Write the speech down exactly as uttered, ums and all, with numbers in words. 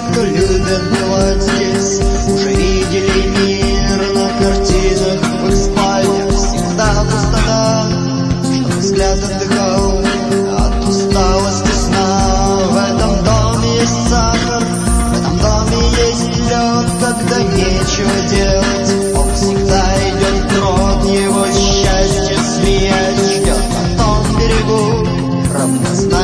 кто любят бывать здесь, уже видели мир на картинах. В их спальнях всегда пустота, чтоб взгляд отдыхал от усталости сна. В этом доме есть сахар, в этом доме есть лед, когда нечего делать. Он всегда идет вброд, его счастье смеясь ждет на том берегу равнозначно.